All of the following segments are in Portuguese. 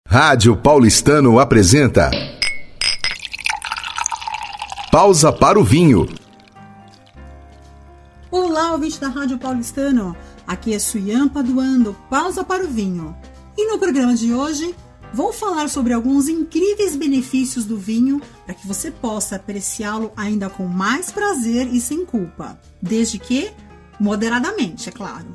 Rádio Paulistano apresenta Pausa para o Vinho. Olá, ouvinte da Rádio Paulistano. Aqui é Suyan Paduan do Pausa para o Vinho. E no programa de hoje, vou falar sobre alguns incríveis benefícios do vinho para que você possa apreciá-lo ainda com mais prazer e sem culpa. Desde que, moderadamente, é claro.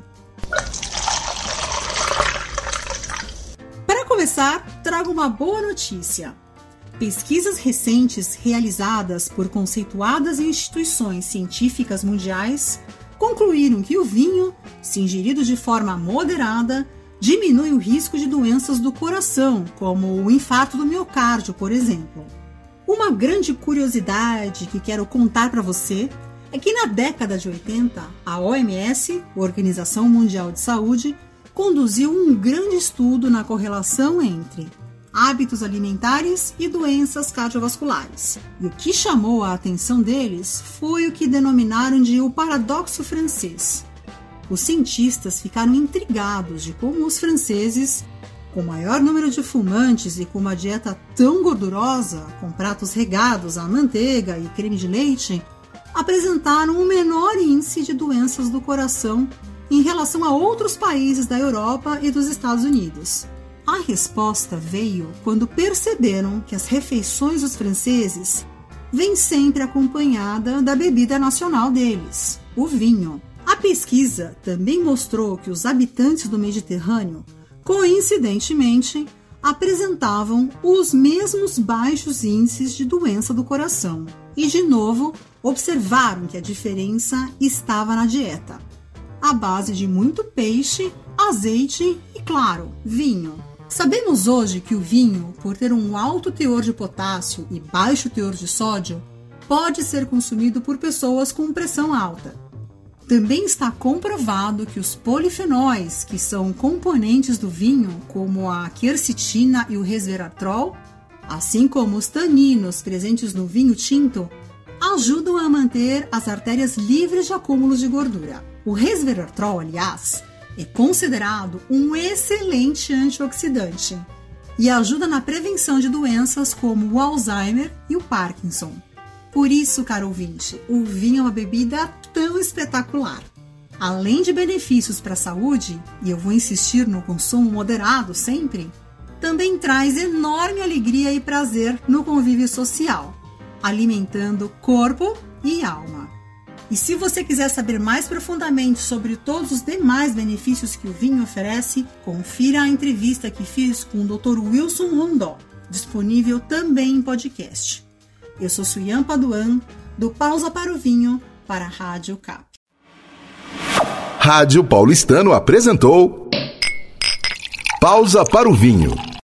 Para começar, trago uma boa notícia. Pesquisas recentes realizadas por conceituadas instituições científicas mundiais concluíram que o vinho, se ingerido de forma moderada, diminui o risco de doenças do coração, como o infarto do miocárdio, por exemplo. Uma grande curiosidade que quero contar para você é que na década de 80, a OMS, Organização Mundial de Saúde, conduziu um grande estudo na correlação entre hábitos alimentares e doenças cardiovasculares. E o que chamou a atenção deles foi o que denominaram de o paradoxo francês. Os cientistas ficaram intrigados de como os franceses, com maior número de fumantes e com uma dieta tão gordurosa, com pratos regados a manteiga e creme de leite, apresentaram um menor índice de doenças do coração em relação a outros países da Europa e dos Estados Unidos. A resposta veio quando perceberam que as refeições dos franceses vêm sempre acompanhada da bebida nacional deles, o vinho. A pesquisa também mostrou que os habitantes do Mediterrâneo, coincidentemente, apresentavam os mesmos baixos índices de doença do coração. E, de novo, observaram que a diferença estava na dieta, à base de muito peixe, azeite e, claro, vinho. Sabemos hoje que o vinho, por ter um alto teor de potássio e baixo teor de sódio, pode ser consumido por pessoas com pressão alta. Também está comprovado que os polifenóis, que são componentes do vinho, como a quercetina e o resveratrol, assim como os taninos presentes no vinho tinto, ajudam a manter as artérias livres de acúmulos de gordura. O resveratrol, aliás, é considerado um excelente antioxidante e ajuda na prevenção de doenças como o Alzheimer e o Parkinson. Por isso, caro ouvinte, o vinho é uma bebida tão espetacular. Além de benefícios para a saúde, e eu vou insistir no consumo moderado sempre, também traz enorme alegria e prazer no convívio social, alimentando corpo e alma. E se você quiser saber mais profundamente sobre todos os demais benefícios que o vinho oferece, confira a entrevista que fiz com o Dr. Wilson Rondó, disponível também em podcast. Eu sou Suyan Paduan, do Pausa para o Vinho, para a Rádio CAP. Rádio Paulistano apresentou Pausa para o Vinho.